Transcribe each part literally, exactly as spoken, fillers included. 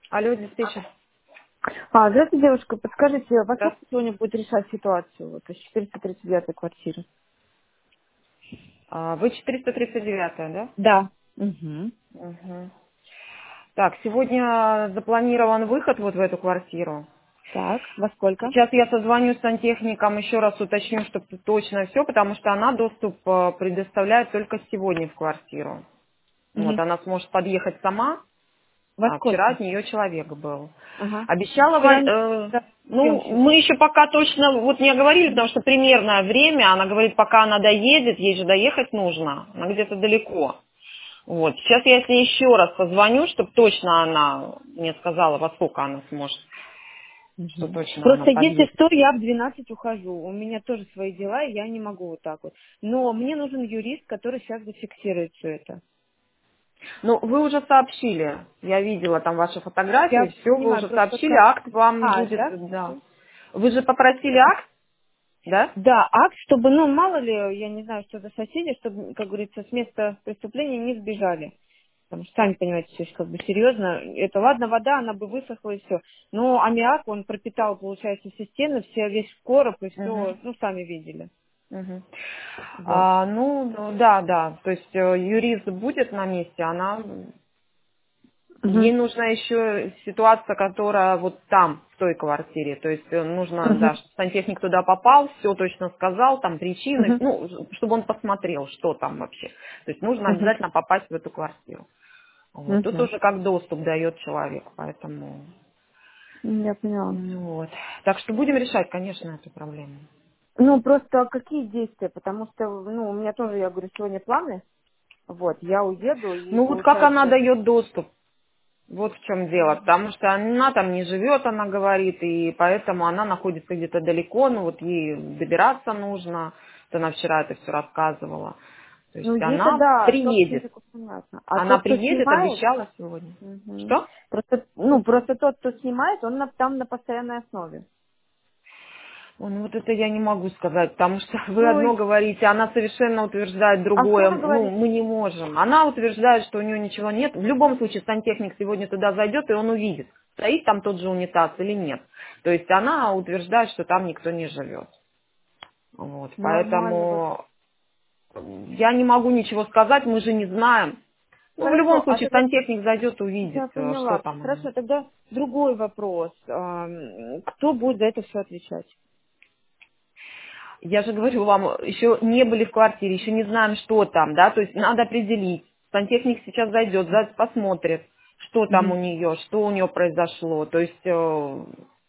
Алло, диспетчер. А, здравствуйте, девушка. Подскажите, во сколько Здравствуйте. сегодня будет решать ситуацию вот, из четыреста тридцать девятой квартиры? А, Вы четыреста тридцать девятая, да? Да. Угу. Угу. Так, сегодня запланирован выход вот в эту квартиру. Так, во сколько? Сейчас я созвоню с сантехником, еще раз уточню, чтобы точно все, потому что она доступ э, предоставляет только сегодня в квартиру. Вот, Угу. она сможет подъехать сама, Во а вчера сколько? от нее человек был. Ага. Обещала, Вчера Валь- не э, да, ну, съемщик. мы еще пока точно вот не оговорили, потому что примерное время, она говорит, пока она доедет, ей же доехать нужно, она где-то далеко. Вот. Сейчас я с ней еще раз позвоню, чтобы точно она мне сказала, во сколько она сможет, что Мгм. точно она Просто если подъедет. что, я в двенадцать ухожу. У меня тоже свои дела, и я не могу вот так вот. Но мне нужен юрист, который сейчас зафиксирует все это. Ну, вы уже сообщили, я видела там ваши фотографии, Я все, вы понимаю, уже просто сообщили, как... акт вам А, будет, да? да. Вы же попросили акт, да? Да, акт, чтобы, ну, мало ли, я не знаю, что за соседи, чтобы, как говорится, с места преступления не сбежали. Потому что, сами понимаете, все как бы серьезно. Это ладно, вода, она бы высохла и все. Но аммиак, он пропитал, получается, все стены, все, весь короб и Угу. все, ну, сами видели. Мгм. Вот. А, ну, ну, да, да. То есть э, юрист будет на месте, она ей Мгм. нужна еще ситуация, которая вот там, в той квартире. То есть э, нужно, да, Мгм. чтобы сантехник туда попал, все точно сказал, там причины, Мгм. ну, чтобы он посмотрел, что там вообще. То есть нужно Мгм. обязательно попасть в эту квартиру. Вот. Тут Мгм. уже как доступ дает человек, поэтому Я поняла. ну вот. Так что будем решать, конечно, эту проблему. Ну, просто какие действия? Потому что, ну, у меня тоже, я говорю, сегодня планы. Вот, я уеду и, Ну вот как она получается... дает доступ? Вот в чем дело, потому что она там не живет, она говорит, и поэтому она находится где-то далеко, ну вот ей добираться нужно, вот она вчера это все рассказывала. То Ну, есть ей-то она да, приедет, собственнику понятно. А она тот, кто приедет, снимает, обещала сегодня. мгм. Что? просто, ну, просто тот, кто снимает, он на- там на постоянной основе. Ой, ну вот это я не могу сказать, потому что вы одно Ой, говорите, она совершенно утверждает а что другое, она ну говорит? мы не можем. Она утверждает, что у нее ничего нет. В любом случае сантехник сегодня туда зайдет, и он увидит, стоит там тот же унитаз или нет. То есть она утверждает, что там никто не живет. Вот, Нормально вообще. поэтому я не могу ничего сказать, мы же не знаем. Ну, в любом Хорошо, а случае тогда сантехник зайдет, увидит, я э, что поняла. там у нее. Хорошо, тогда другой вопрос. Ам, Кто будет за это все отвечать? Я же говорю вам, еще не были в квартире, еще не знаем, что там, да, то есть надо определить. Сантехник сейчас зайдет, за- посмотрит, что там у Мгм. нее, что у нее произошло. То есть э,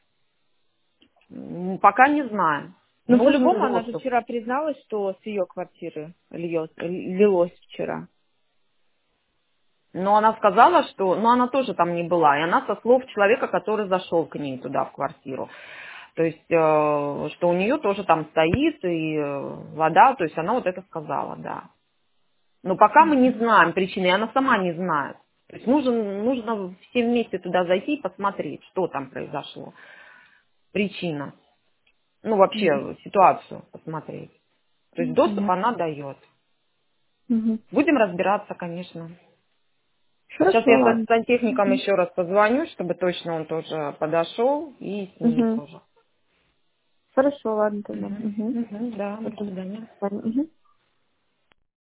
м, пока не знаем. Ну, Нужен по-любому, она же доступ. вчера призналась, что с ее квартиры льёт- лилось вчера. Но она сказала, что, ну она тоже там не была, и она со слов человека, который зашел к ней туда в квартиру. То есть, э, что у нее тоже там стоит и э, вода, то есть она вот это сказала, да. Но пока мы не знаем причины, и она сама не знает. То есть нужно, нужно все вместе туда зайти и посмотреть, что там произошло. Причина. Ну, Мгм. вообще ситуацию посмотреть. То есть Ну, доступ понятно. она дает. Мгм. Будем разбираться, конечно. Сейчас Хорошо, я со ладно. сантехником Мгм. еще раз позвоню, чтобы точно он тоже подошел, и с ней Мгм. тоже. Хорошо, ладно тогда. Мгм. Мгм. Мгм, да, до Потом- свидания. Ладно. Мгм.